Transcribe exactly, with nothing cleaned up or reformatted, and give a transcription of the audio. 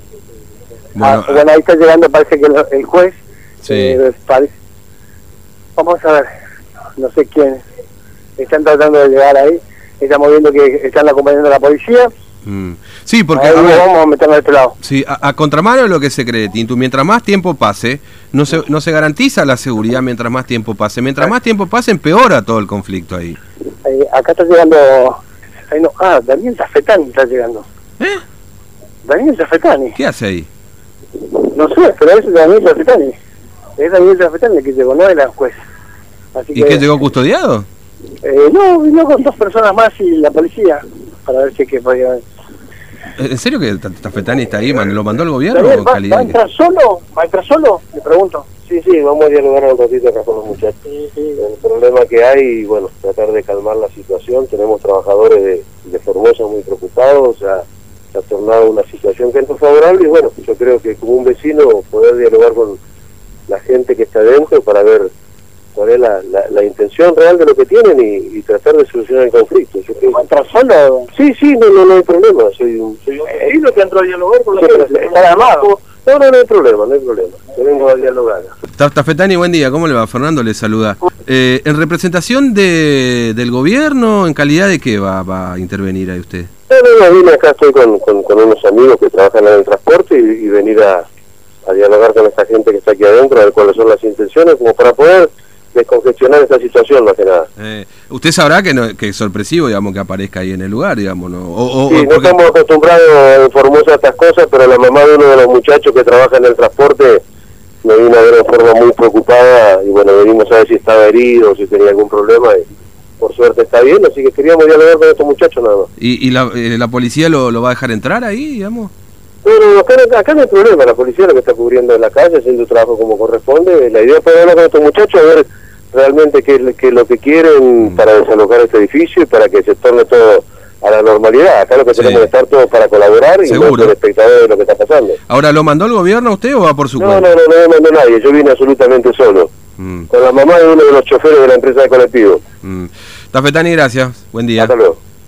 Bueno, ah, bueno, ahí está llegando, parece que el, el juez. Sí. Eh, parece, vamos a ver, no sé quién. Están tratando de llegar ahí. Estamos viendo que están acompañando a la policía. Mm. Sí, porque ahí a ver, vamos a meternos de este lado. sí, a, a contramano de lo que se cree, Tintu, mientras más tiempo pase, no se, no se garantiza la seguridad mientras más tiempo pase. Mientras más tiempo pase, empeora todo el conflicto ahí. ahí acá está llegando... Ahí no, ah, Daniel Zafetani está llegando. ¿Eh? Daniel Zafetani. ¿Qué hace ahí? No sé, pero es Daniel Zafetani. Es Daniel Zafetani el que llegó, no era el juez. Así ¿Y que, qué llegó custodiado? Eh, no, vino con dos personas más y la policía, para ver si es que podía... ¿En serio que Zafetani está ahí? ¿Lo mandó el gobierno Daniel, o ¿va, calidad? ¿va a entrar solo? ¿Va a entrar solo? Le pregunto. Sí, sí, vamos a dialogar un ratito acá con los muchachos. Sí, sí. El problema que hay, y bueno, tratar de calmar la situación. Tenemos trabajadores de, de Formosa muy preocupados, o sea, se ha tornado una situación que no es favorable y bueno, yo creo que como un vecino poder dialogar con la gente que está dentro para ver cuál es la, la, la intención real de lo que tienen y, y tratar de solucionar el conflicto. Yo creo... ¿Entrar solo? Sí, sí, no, no, no hay problema. Soy un, soy un vecino que entró a dialogar con la Sí, gente. está armado. No, no, no hay problema, no hay problema. Yo vengo a dialogar. Zafetani, buen día, ¿cómo le va? Fernando le saluda. Eh, ¿En representación de, del gobierno, en calidad de qué va, va a intervenir ahí usted? No, no, no, vine acá, estoy con, con, con unos amigos que trabajan en el transporte y, y venir a, a dialogar con esta gente que está aquí adentro, a ver cuáles son las intenciones, como para poder descongestionar esta situación más que nada. Eh, usted sabrá que, no, que es sorpresivo, digamos, que aparezca ahí en el lugar, digamos, ¿no? O, o, sí, o no porque... estamos acostumbrados en Formosa a estas cosas, pero la mamá de uno de los muchachos que trabaja en el transporte me vino a ver en forma muy preocupada y bueno, venimos a ver si estaba herido, si tenía algún problema y por suerte está bien, así que queríamos dialogar con estos muchachos nada más. ¿Y, y la, eh, la policía lo, lo va a dejar entrar ahí, digamos? Bueno, acá, acá no hay problema, la policía lo que está cubriendo en la calle, haciendo su trabajo como corresponde. La idea es poder hablar con estos muchachos, a ver realmente qué es lo que quieren mm. para desalojar este edificio y para que se torne todo a la normalidad. Acá lo que sí. tenemos que estar todos para colaborar y ¿Seguro? no ser espectadores de lo que está pasando. Ahora, ¿lo mandó el gobierno a usted o va por su no, cuenta? No, no, no, no mandó nadie, yo vine absolutamente solo, mm. con la mamá de uno de los choferes de la empresa de colectivo. Mm. Zafetani, gracias, buen día. Hasta luego.